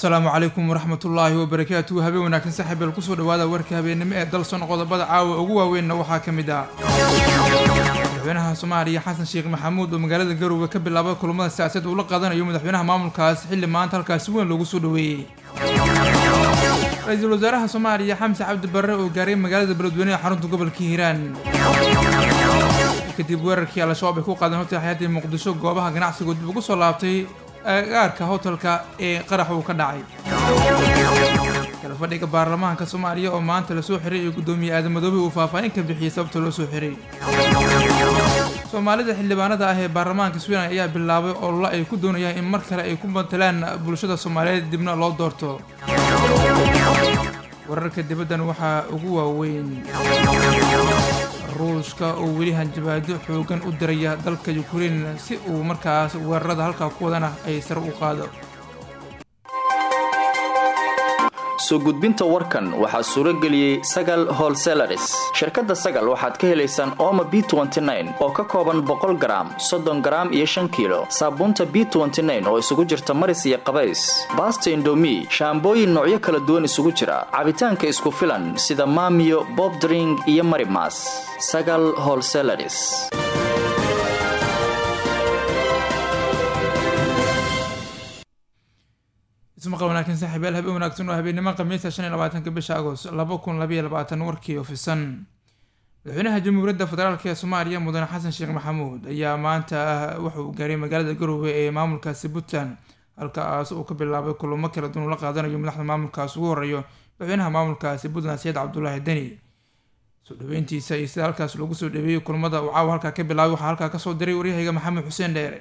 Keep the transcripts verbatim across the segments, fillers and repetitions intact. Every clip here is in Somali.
السلام عليكم ورحمة الله وبركاته. هبي وناكن سحب القصور وهذا ورك هبي نمئة دلسون قضى بدع وقوة وين نوحا كمدا مدحوينها سوماليا حسن شيخ محمود ومقالة القرو وكب اللعبة كل مدى السياسات ولقادنا يوم مدحوينها مامل كاس حل ما انت الكاس وين لو سودوي رئيس الوزراء سوماليا حمزة عبد البر وقارين مقالة البلدوينية حرنتو قبل كيران كتب وركي على شعب يكون قادنا هوتي حياتي مقدسو قوابها قناعسي قد بقصو لابتي gaarka hotelka ee qarax uu ka dhacay kala fadhiga baarlamaanka Soomaaliya oo maanta la soo xiray gudoomiye Aadan Madoobe uu faahfaahin ka bixiyay sababta loo soo xiray Soomaalida xildhibaanada ah ee baarlamaanka Sweden ayaa bilaabay oo la ay ku doonayaan in mar kale ay ku bantalaan bulshada Soomaaliyeed dibna loo doorto wararka dibaddan waxa ugu waaweyn ruushka oo weli hanjabaado xoogan u diraya dalka Ukraine si uu markaas weerarada halka ku wadana ay sar u qaado soo gudbinta warkan waxa suuro galiyay Sagal Wholesalers shirkadda Sagal waxaad ka helaysaan Omo B twenty nine oo ka kooban boqol gram soddon gram iyo shan kiilo saabuunta B twenty nine oo isugu jirta maris iyo qabays basta indomie shaambooyin noocyo kala duwan isugu jira cabitaanka isku filan sida Maamiyo Bob Drink iyo Marimas Sagal Wholesalers اسمع قلنا كن سحب الهبي وناكتن وهبي نما قميص عشان لبعتن كبش أغوص لبكون لبي لبعتن وركي وفي السن لحينها جمهورية فدرالك يا سوماليا مدن حسن شيخ محمود أيام ما أنت وحو قريم مقالة القروب إمام الكاس بوتان الكاس وكبر لابي كل مكر دون لقى هذا يوم لحظة إمام الكاس وريو لحينها إمام الكاس بوتان سيد عبد الله الدني سودوينتي سيد الكاس لوجو سودوي كل مدة وعاو هالكا كبر لابي هالكا كسود دري وريه محمد حسين ديري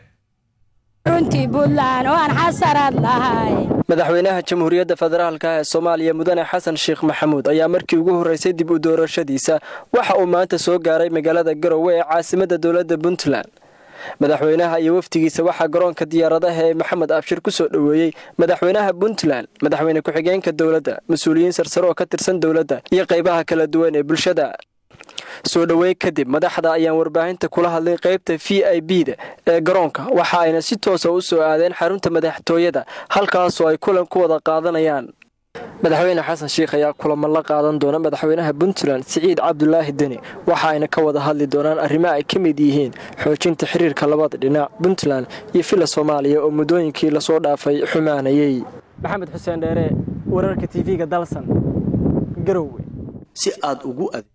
runtii Puntland oo aan xasarad lahay madaxweynaha jamhuuriyadda federaalka ee Soomaaliya mudane Xasan Sheekh Maxamuud ayaa markii ugu horeysay dib u doorashadiisa waxa uu maanta soo gaaray magaalada Garowe ee caasimadda dawladda Puntland madaxweynaha iyo waftigiisa waxa garoonka diyaaradaha ee Maxamed Abshir ku soo dhaweeyay madaxweynaha Puntland madaxweyne ku xigeenka dawladda mas'uuliyiin sarsare oo ka tirsan dawladda iyo qaybaha kala duwan ee bulshada soo dhaweey kadib madaxda ayaan warbaahinta kula hadlay qaybta V I P-da ee garoonka waxa ayna si toos ah u soo aadeen xarunta madaxtooyada halkaas oo ay kulan ku wada qaadanayaan madaxweyne Xasan Sheekh ayaa kulamo la qaadan doona madaxweynaha Puntland Siciid Cabdullaahi Deni waxa ayna ka wada hadli doonaan arrimaha ay kamid yihiin xoojinta xiriirka labada dhinac Puntland iyo fila Soomaaliya oo mudooyinkii la soo dhaafay xumaanayay Maxamed Xuseen Dheere wararka T V-ga Dalsan Garowe si aad ugu ad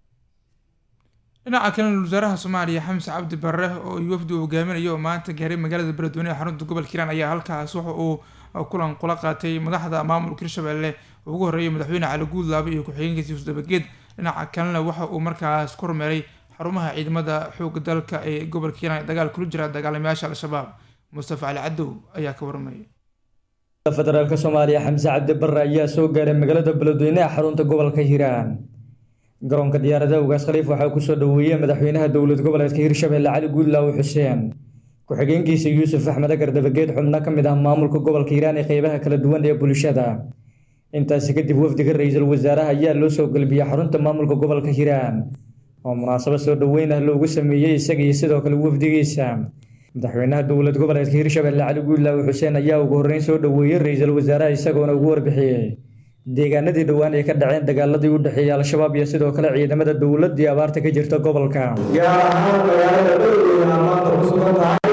dhinaca kale wasiirka Soomaaliya Xamse Cabdi Barre oo wafdi uu hogaaminayo maanta gaaray magaalada Beledweyne xarunta gobolka Hiiraan ayaa halkaas waxa uu kulan kula qaatay madaxda maamulka Hirshabelle ugu horeeyay madaxweyne Cali Guudlaabe iyo ku-xigeenkiisa Yuusuf Dabageed dhinaca kalena waxa uu markaas kormeeray xarumaha ciidamada xoogga dalka ee gobolka Hiiraan dagaal kula jira dagaalamayaasha al-shabaab Mustafa Ali Cadow ayaa ka warmay federaalka Soomaaliya Xamse Cabdi Barre ayaa soo gaaray magaalada Beledweyne xarunta gobolka Hiiraan garoonka diyaaradaha ugaas khaliif waxa ku soo dhaweeyay madaxweynaha dawlad goboleedka Hirshabelle Cali Guudlaabe Xuseen ku-xigeenkiisa Yuusuf Axmed Dabageed xubno ka mid ah maamulka gobolka Hiiraan ee qaybaha kala duwan ee bulshada intaas kadib wafdiga ra'iisul wasaaraha ayaa loo soo galbiyay xarunta maamulka gobolka Hiiraan oo munaasabad soo dhaweyn ah loogu sameeyay isaga iyo sidoo kale wafdigiisa madaxweynaha dawlad goboleedka Hirshabelle Cali Guudlaabe Xuseen ayaa ugu horeyn soo dhaweeyay ra'iisul wasaaraha isagoona ugu warbixiyay deegaanadii dhawaan ay ka dhaceen dagaaladii u dhaxeeyay al-shabaab iyo sidoo kale ciidamada dawladda iyo abaarta ka jirta gobolka gaar ahaan magaalada Beledweyne maanta ku sugan tahay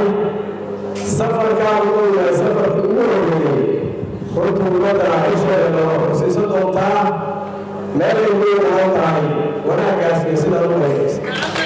safarka ugu yahay safarka ugu horeeyay hortuulada Hirshabelle oo siiso doontaa meel ay weyn oo tahay wanaagaas iyo sida loo haysto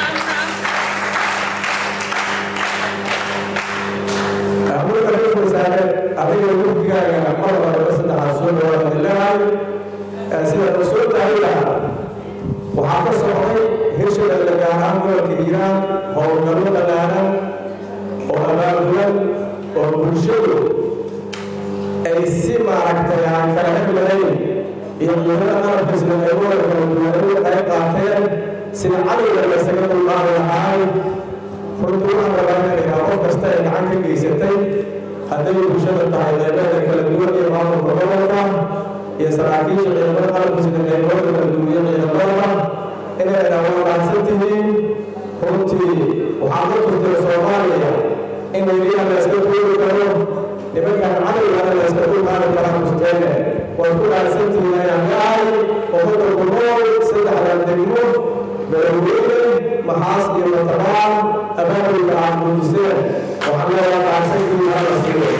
abuurka reer wasaare adiga wafdigaaga mar walba saddex soo dhawaad ilaahay sida soo taariikha waxa ka socday Hirshabelle gaar ahaan gobolka Hiiraan howlgallo dhalaaran oo abaabulan oo bulshadu ay si maaragtay aan kala hadlayn iyo ciidamada qalabka sida ay wada qayb qaateen sida cadowga la isaga dulqaadi lahaa runtii waxaan rabaa inay qof kasta ay gacan ka geysatay hadday bulshada tahay qeybaha kala duwan ee maamulka gobolka iyo saraakiisha ciidamada qalabka sida qeybahooda kala duwan iyo ciidamada inay dhaawacsan tihiin runtii waxaa la tustay Soomaaliya in ay la iska duuli karo nimankan cadowga la iska dulqaadi karo maxaas iyo matabaan abaabulka aan muujiseen waxaan leedahay gacansankii hala siiyo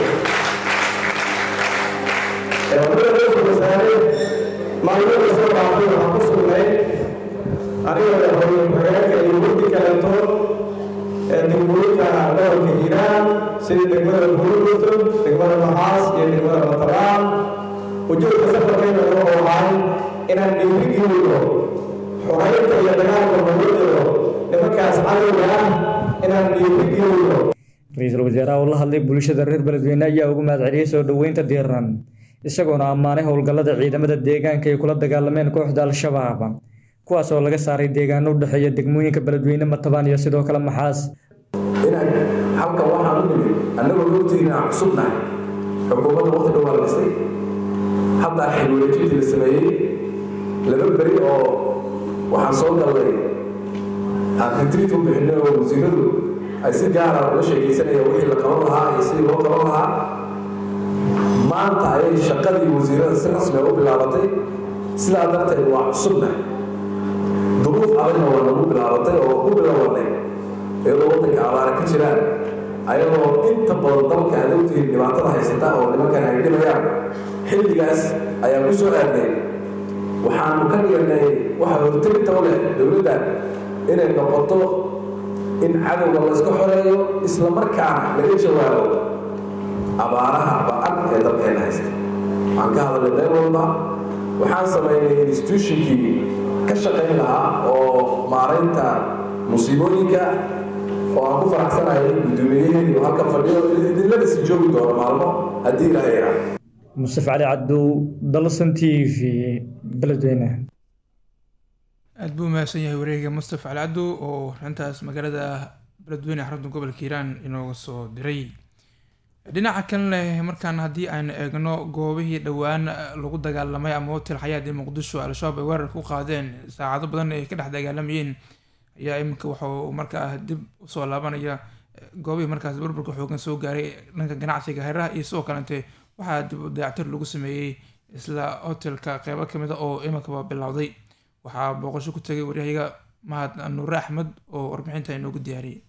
wadada reerka wasaare maalmada soo dhaafay waxaan ku sugnay aniga madaxweyne ku-xigeenka iyo wafdi kaleeto ee degmooyinka gobolka hiiraan sida degmada buurburto degmada maxaas iyo degmada matabaan ujeedka safarkayna wuxuu ahay inaan dhiirigelino xoreynta iyo dagaalka mubaddelo nimankaas cadowga ah inaan dhiirigelino ra-iisul wasaaraha oo la hadlay bulshada reer beledweyne ayaa ugu mahadceliyey soo dhoweynta diiran isagoona ammaanay howlgallada ciidamada deegaanka ay kula dagaalameen kooxda al-shabaab kuwaas oo laga saaray deegaano u dhexeeya degmooyinka beledweyne matabaan iyo sidoo kale maxaas inaan halka waxaan u nimid annagoo logtiina cusubnahay xukuumadda waqti dhowaa la dhisay hadda xilwareejintii la sameeyey laba beri oo waxaan soo galnay aan ritriit u bixinay oo wasiiradu ay si gaara uga sheekaysanayaan wixii la qaban lahaa iyo sidii loo qaban lahaa maanta ayay shaqadii wasiirada si rasmi u bilaabatay sidaa darteed waa cusubnahay duruuf adagna waa nagu bilaabatay oo ku bilaabanay iyadoo waddanka abaara ka jiraan ayadoo inta badan dalka aad ogtihiin dhibaatada haysata oo nimankan ay dhibayaan xilligaas ayaan ku soo aadnay waxaanu ka dhiganay waxa hortagta u leh dowladda inay noqoto in cadowga la iska xoreeyo isla markaana laga jawaabo abaaraha ba-an ee dalkeena haysta waxaan ka hadalnay meel walba waxaan samaynay institutionkii ka shaqayn lahaa oo maaraynta musiibooyinka oo aan ku faraxsanahay gudoomiyaheen iyo halka fadhiyo idinlada si joogi doono maalmo haddii ilaahay yaraa Mustaf Ali Cabdu Dalsan T V beledweyne aad buu mahadsan yahay wareegga Mustaf Ali Cabdu oo intaas magaalada beledweyne xarunta gobolka Hiiraan inoo soo diray dhinaca kale markaan haddii aan eegno goobihii dhowaan lagu dagaalamay ama hotel xayaat ee Muqdisho al-shabaab ay weerar ku qaadeen saacado badan ay ka dhex dagaalamayeen ayaa iminka wuxuu markaa dib usoo laabanaya goobihii markaas burburka xoogan soo gaaray dhanka ganacsiga hareeraha iyo sidoo kalente waxaa dib u dayactir lagu sameeyey isla hotelka qeybo kamid a oo iminkaba bilowday waxaa booqasho ku tagay waryahayaga mahad nuure axmed oo warbixinta inoogu diyaariyey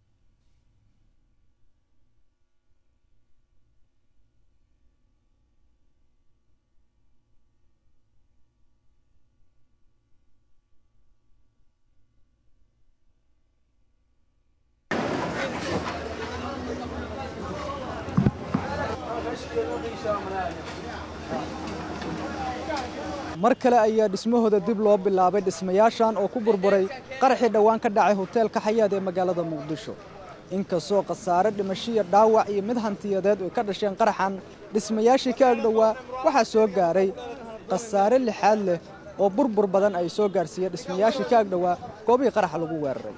mar kale ayaa dhismahooda dib loo bilaabay dhismayaashan oo ku burburay qaraxii dhowaan ka dhacay hoteelka xayaat ee magaalada Muqdisho inkastoo khasaare dhimasho iyo dhaawac iyo mid hantiyadeed ay ka dhasheen qaraxan dhismayaashii ka agdhowaa waxaa soo gaaray khasaare lixaad leh oo burbur badan ay soo gaarsiiyeen dhismayaashii ka agdhowaa goobihii qaraxa lagu weeraray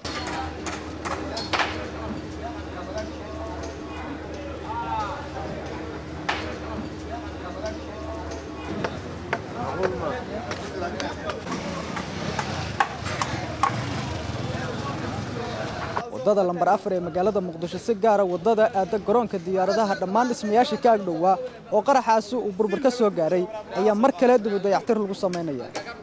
wadada lambar afar ee magaalada Muqdisho si gaar ah wadada aada garoonka diyaaradaha dhammaan dhismayaashii ka agdhowaa oo qaraxaasi uu burbur ka soo gaaray ayaa mar kale dib u dayactir lagu sameynaya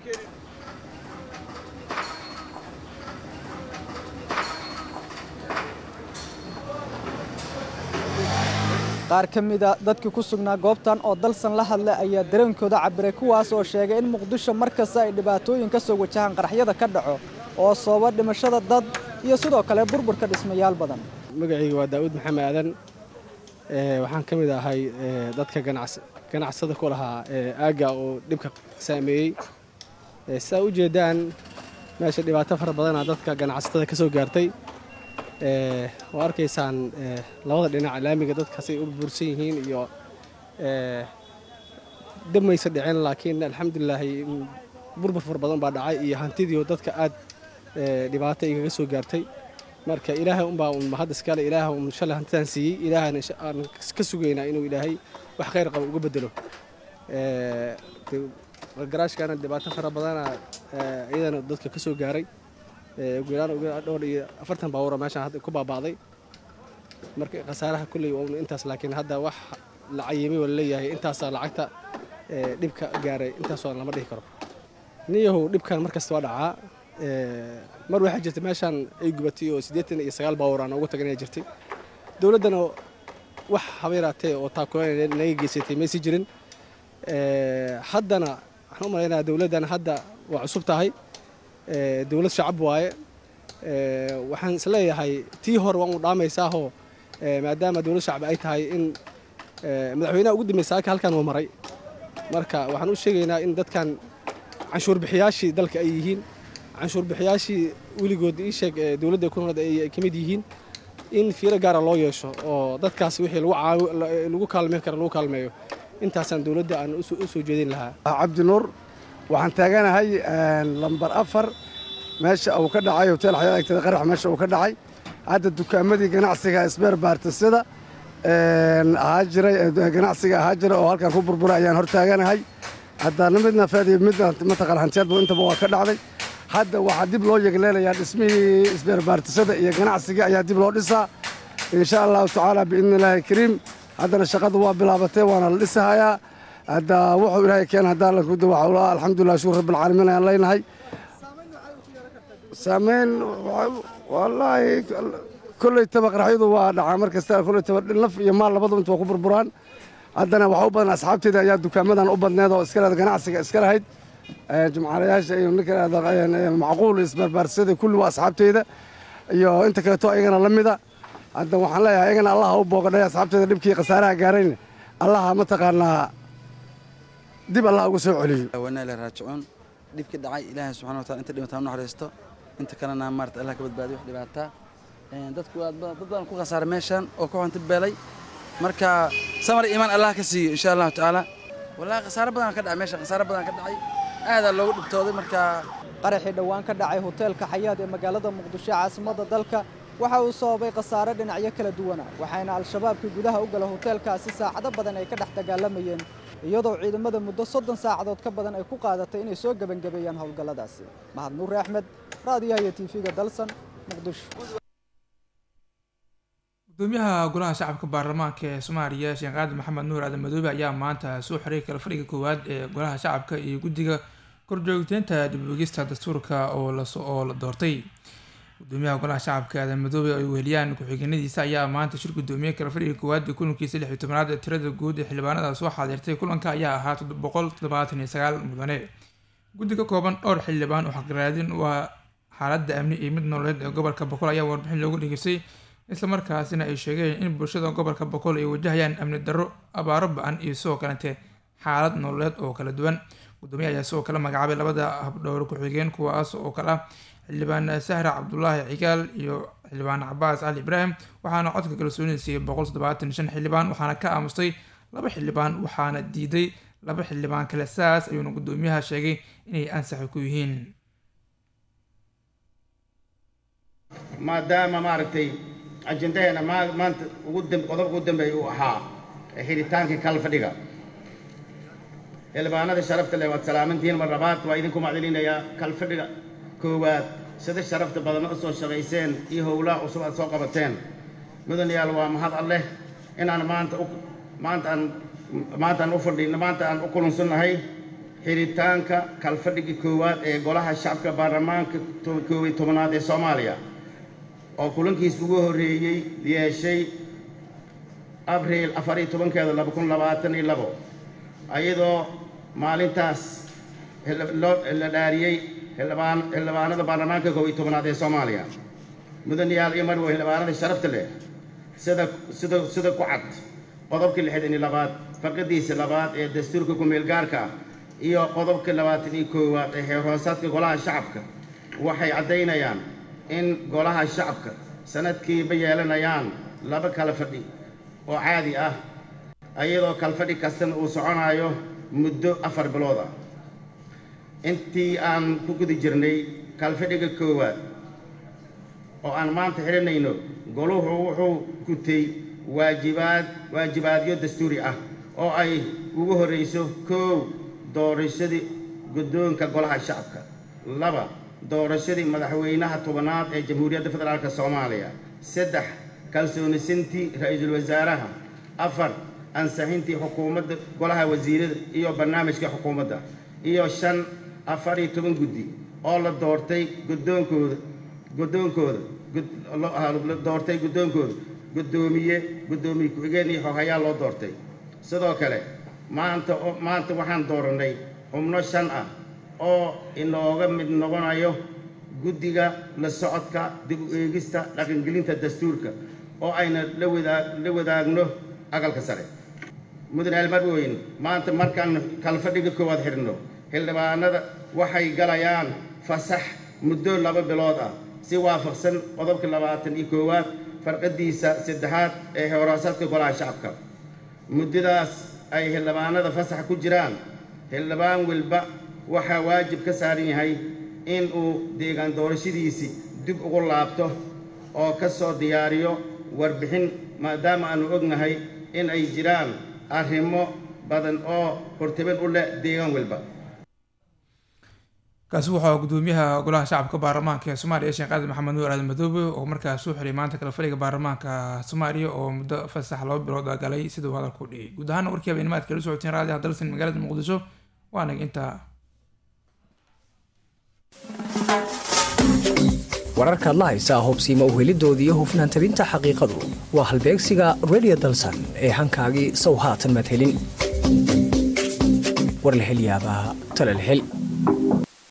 qaar ka mid ah dadkii ku sugnaa goobtan oo dalsan la hadlay ayaa dareenkooda cabiray kuwaas oo sheegay in Muqdisho markasta ay dhibaatooyin ka soo wajahaan qaraxyada ka dhaco oo sababa dhimashada dad iyo sidoo kale burburka dhismayaal badan magacayga waa Daawud Maxamed Aadan ee waxaan ka mid ahay dadka ganacsada ku lahaa aaga oo dhibka saameeyay ee saa u jeedaan meesha dhibaato fara badan ah dadka ganacsatada ka soo gaartay ee oo arkaysaan labada dhinac laamiga dadkaas ay u burbursan yihiin iyo ee damaysa dhicin laakiin alxamdulillah burbur fara badan baa dhacay iyo hantidii dadka aad dhibaato igaga soo gaartay marka ilaahay un baa un mahad iskale ilaahay un shalay hantaan siiyey ilaahayna aan ka sugaynaa inuu ilaahay wax khayr qabo uga bedelo ee garaashkana dhibaato fara badan iyadana dadka ka soo gaaray ee guulaan uga dhowr iyo afartan baabuur meeshan hadda ku baabaaday marka khasaaraha kulli oo intaas laakiin hadda wax la cayimay wala leeyahay intaas lacagta ee dhibka gaaray intaas oo lama dhihi karo niyahow dhibkan markasta waa dhacaa ee mar waxaa jirtay meeshaan ay gubatay oo siddeetan iyo sagaal baawur aan ugu tagan ay jirtay dowladdana wax habeeraatee oo taakuleen naga geysatay maysi jirin haddana waxaan u malaynayaa dowladdan hadda waa cusub tahay dowlad shacab waaye waxaan isleeyahay tii hore waan u dhaamaysaahoo maadaama dowlad shacab ay tahay in madaxweynaha ugu dambeysay halka halkan uu maray marka waxaan u sheegaynaa in dadkan canshuur bixiyaashii dalka ay yihiin canshuur bixiyaashii weligood ii sheeg dowladda ku noolad ay ka mid yihiin in fiiro gaara loo yeesho oo dadkaas wixii lagu kaalmeyn kara lagu kaalmeeyo intaasaan dowladda aan u soo jeedin lahaa cabdinuur waxaan taaganahay lambar afar meesha uu ka dhacay hotel xayaad agteeda qarax meesha uu ka dhacay hadda dukaamadii ganacsiga isbeer baartisada ahaa jiray ganacsiga ahaa jira oo halkan ku burburay ayaan hor taaganahay haddana midna faadiyo midna mataqaan hantiyaadba intaba waa ka dhacday hadda waxaa dib loo yegleelayaa dhismihii isbeer baartisada iyo ganacsiga ayaa dib loo dhisaa insha allahu tacaala biidni illaahi kariim haddana shaqadu waa bilaabatay waana la dhisahayaa hadda wuxuu ilaahay keen haddaan la kuda waxaa alxamdulilah shukur rabbilcaalamiin ayaan leenahay saameyn wallaahi kolley taba qaraxyadu waa dhacaa mar kasta kolley taba naf iyo maal labadu inta waa ku burburaan haddana waxaa u badan asxaabteeda ayaa dukaamadan u badneed oo iska leeda ganacsiga iska lahayd jumcaalayaasha iyo ninka macquul isbarbaarsada kulli waa asxaabteeda iyo inta kaleeto ayagana la mida hadda waxaan leeyahay ayagana allaha u boogadhay asxaabteeda dhibkii khasaaraha gaarayna allaha mataqaanaa dib allah ugu soo celiyo wanaa ila raajicuun dhibkii dhacay ilaahay subxaana wa taala inta dhimataan u naxariisto inta kalena maarta allah ka badbaadiyo wax dhibaataa dadku dad badan ku khasaaray meeshan oo ku xunti beelay marka samar iimaan allah ka siiyo insha Allah taala wallahi khasaaro badan ka dhacay meeshan khasaaro badan ka dhacay aad loogu dhibtooday marka qaraxii dhawaan ka dhacay hoteelka xayaad ee magaalada muqdisho caasimada dalka waxa uu sababay khasaare dhinacyo kala duwan waxayna al-shabaabkii gudaha u galay hoteelkaasi saacado badan ay ka dhex dagaalamayeen iyadoo ciidamada muddo soddon saacadood ka badan ay ku qaadatay inay soo gabagabeeyaan howlgalladaasi mahad nuur axmed raadiyaha iyo tv-ga dalsan muqdisho gudoomiyaha golaha shacabka baarlamaanka ee soomaaliya sheekh qaadir maxamed nuur aadan madoobe ayaa maanta soo xiray kala fadhiga koowaad ee golaha shacabka iyo guddiga korjoogteynta dib-u-eegista dastuurka oo laoo la doortay gudoomiyaha golaha shacabka aadan madoobe oo ay weheliyaan ku-xigeenadiisa ayaa maanta shir gudoomiye kala fadhiga koowaad ee kulankiisa lix iyo tobanaad ee tirada guud ee xildhibaanada soo xaadirtay kulanka ayaa ahaa boqol toddobaatan iyo sagaal mudane guddi ka kooban dhowr xildhibaan oo xaqraadin waa xaaladda amni iyo mid nololeed ee gobolka boqol ayaa warbixin loogu dhegeystay islamarkaasina ay sheegeen in bulshada gobolka boqol ay wajahayaan amni darro abaaro ba-an iyo sidoo kalete xaalad nololeed oo kala duwan gudoomiye ayaa sidoo kale magacaabay labada habdhowr ku-xigeen kuwaas oo kale ah xildhibaan sahra cabdulaahi cigaal iyo xildhibaan cabaas cali ibraahim waxaana codka kalsoonida siiyey boqol toddobaatan shan xildhibaan waxaana ka aamustay laba xildhibaan waxaana diiday laba xildhibaan kale saas ayuuna gudoomiyaha sheegay inay ansaxi ku yihiin maadaama maaragtay ajendaheena maanta qodobka ugu dambeeya uu ahaa xidhitaankii kala fadhiga xildhibaanada sharafta leh waad salaamantihiin mar labaad waa idinku macdilinayaa kala fadhiga koowaad sida sharafta badan u soo shaqayseen iyo howlaha cusub aad soo qabateen mudanayaal waa mahad alleh inaan maanta maanta aan maanta aan u fadhino maanta aan u kulansannahay xidhitaanka kala fadhigii koowaad ee golaha shacabka baarlamaanka koob iyo tobanaad ee soomaaliya oo kulankiis ugu horreeyey yeeshay abriil afar iyo tobankeeda laba kun labaatan iyo labo ayadoo maalintaas la dhaariyey xildhibaanada baarlamaanka koob iyo tobanaad ee soomaaliya mudanayaal iyo marwo xildhibaanada sharafta leh sida sida sida ku cad qodobka lixdan iyo labaad faqadiisa labaad ee dastuurka ku-meel gaarka ah iyo qodobka labaatan iyo koowaad ee heer hoosaadka golaha shacabka waxay caddaynayaan in golaha shacabka sanadkiiba yeelanayaan laba kala fadhi oo caadi ah ayadoo kala fadhi kastana uu soconayo muddo afar bilood ah intii aan ku guda jirnay kala fadhiga koowaad oo aan maanta xidhanayno goluhu wuxuu gutay waajibaad waajibaadyo dastuuri ah oo ay ugu horreyso koow doorashadii guddoonka golaha shacabka laba doorashadii madaxweynaha tobanaad ee jamhuuriyadda federaalka soomaaliya saddex kalsoonisintii ra-iisul wasaaraha afar ansixintii xukuumadda golaha wasiirada iyo barnaamijka xukuumadda iyo shan afar iyo toban guddi oo la doortay guddoonkooda guddoonkooda la doortay guddoonkooda guddoomiye guddoomiye ku-xigeen iyo xoghayaa loo doortay sidoo kale maanta maanta waxaan doorannay xubno shan ah oo inooga mid noqonayo guddiga la socodka dib u eegista dhaqangelinta dastuurka oo ayna la wadaag la wadaagno aqalka sare mudane almarweyne maanta markaan kalfadhiga koowaad xidhno xildhibaanada waxay galayaan fasax muddo laba bilood ah si waafaqsan qodobka labaatan iyo koowaad farqadiisa saddexaad ee hooraasadka golaha shacabka muddadaas ay xildhibaanada fasax ku jiraan xildhibaan walba waxaa waajib ka saaran yahay in uu deegaan doorashadiisii dib ugu laabto oo ka soo diyaariyo warbixin maadaama aanu ognahay in ay jiraan arrimo badan oo hortaban u leh deegaan walba kaasi wuxuu gudoomiyaha golaha shacabka baarlamaanka ee Soomaaliya Sheekh Aadan Maxamed Nuur Aadan Madoobe oo markaas soo xiray maanta kala fadhiga baarlamaanka Soomaaliya oo muddo fasax laba bilood ah galay sidoo hadalku dhigay guud ahaan warkii habeenimada kala socoteen raadiyaha dalsan magaalada Muqdisho waana inta wararka la haysa hubsiimo u helidoodii hufnaan tabinta xaqiiqadu waa halbeegsiga Radio Dalsan ee hankaagii soo haatan mad helin war la heliyaaba tala la hel